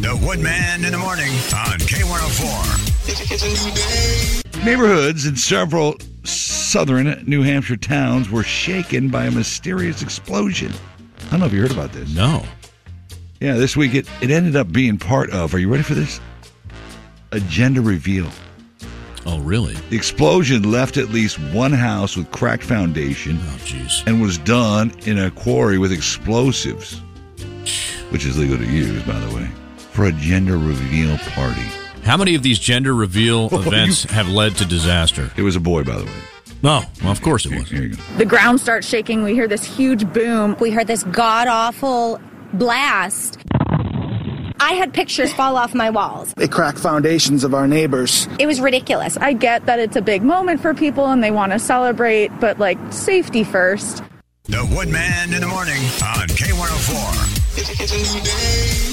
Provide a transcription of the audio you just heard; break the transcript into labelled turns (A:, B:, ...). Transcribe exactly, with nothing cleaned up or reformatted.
A: The Woodman in the Morning on K one oh four. It's a new day.
B: Neighborhoods in several southern New Hampshire towns were shaken by a mysterious explosion. I don't know if you heard about this.
C: No.
B: Yeah, this week it, it ended up being part of, are you ready for this? A gender reveal.
C: Oh, really?
B: The explosion left at least one house with cracked foundation.
C: Oh, jeez.
B: And was done in a quarry with explosives, which is legal to use, by the way, for a gender reveal party.
C: How many of these gender reveal
B: Oh,
C: events
B: you-
C: have led to disaster?
B: It was a boy, by the way.
C: No, well, of course it was.
B: Here you go.
D: The ground starts shaking. We hear this huge boom.
E: We heard this god-awful blast. I had pictures fall off my walls.
F: They cracked foundations of our neighbors.
E: It was ridiculous.
D: I get that it's a big moment for people and they want to celebrate, but like safety first.
A: The Woodman in the Morning on K one oh four. It's a new day.